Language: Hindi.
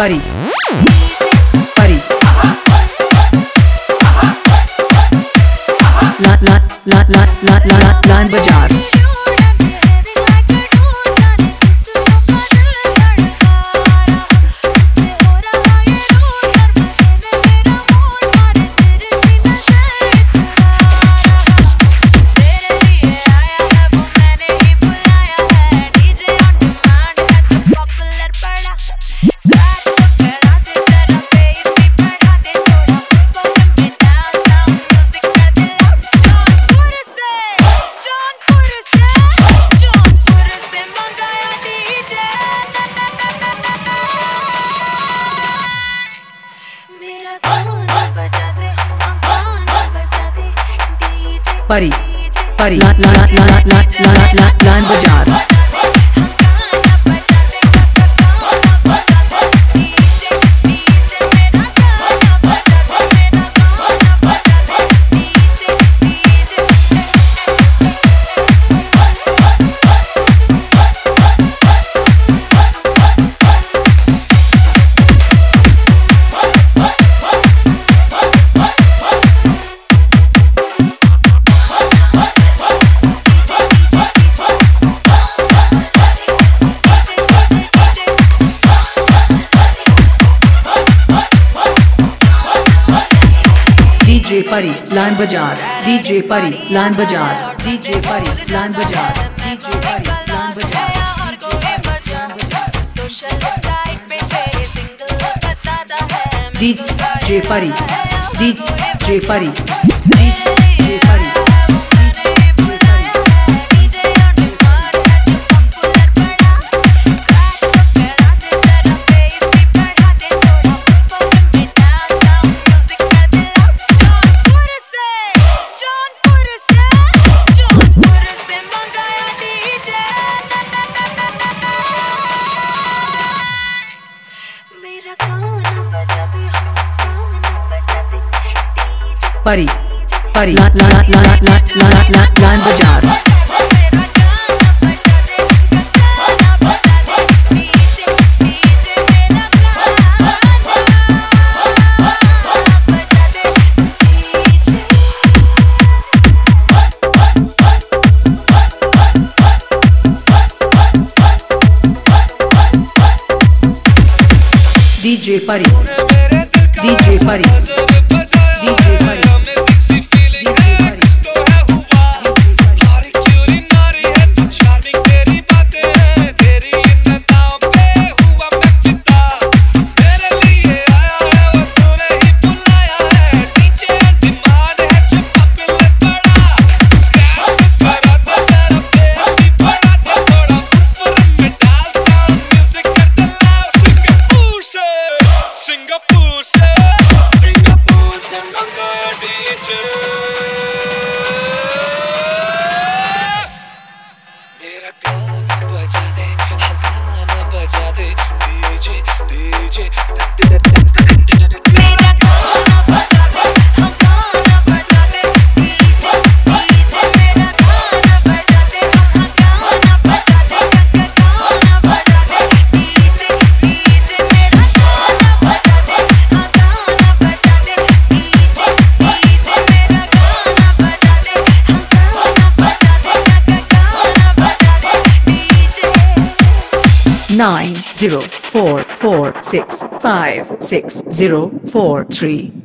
परी परी लान बाजार परी परी लान बाजार डीजे परी लान बाजार डीजे परी लान बाजार डीजे परी लान बाजार डीजे परी लान बाजार डीजे परी डीजे परी डीजे परी परी परी लान बाजार डीजे परी डीजे परी डीजे परी Nine 0 4 4 6 5 6 0 4 3